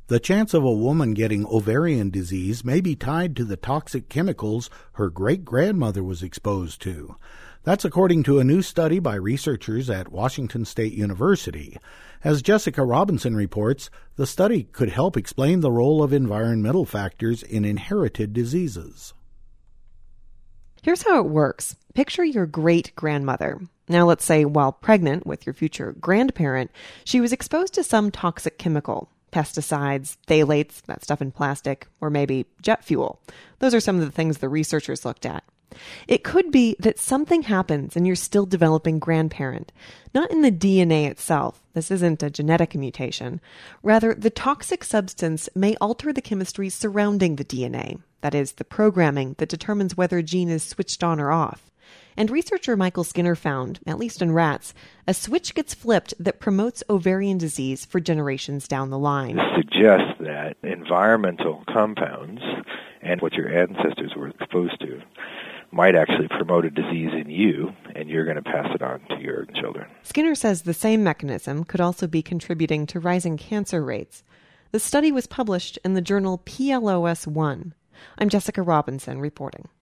The chance of a woman getting ovarian disease may be tied to the toxic chemicals her great-grandmother was exposed to. That's according to a new study by researchers at Washington State University. As Jessica Robinson reports, the study could help explain the role of environmental factors in inherited diseases. Here's how it works. Picture your great-grandmother. Now let's say while pregnant with your future grandparent, she was exposed to some toxic chemical. Pesticides, phthalates, that stuff in plastic, or maybe jet fuel. Those are some of the things the researchers looked at. It could be that something happens in your still developing grandparent, not in the DNA itself. This isn't a genetic mutation. Rather, the toxic substance may alter the chemistry surrounding the DNA. That is, the programming that determines whether a gene is switched on or off. And researcher Michael Skinner found, at least in rats, a switch gets flipped that promotes ovarian disease for generations down the line. This suggests that environmental compounds and what your ancestors were exposed to might actually promote a disease in you, and you're going to pass it on to your children. Skinner says the same mechanism could also be contributing to rising cancer rates. The study was published in the journal PLOS One. I'm Jessica Robinson reporting.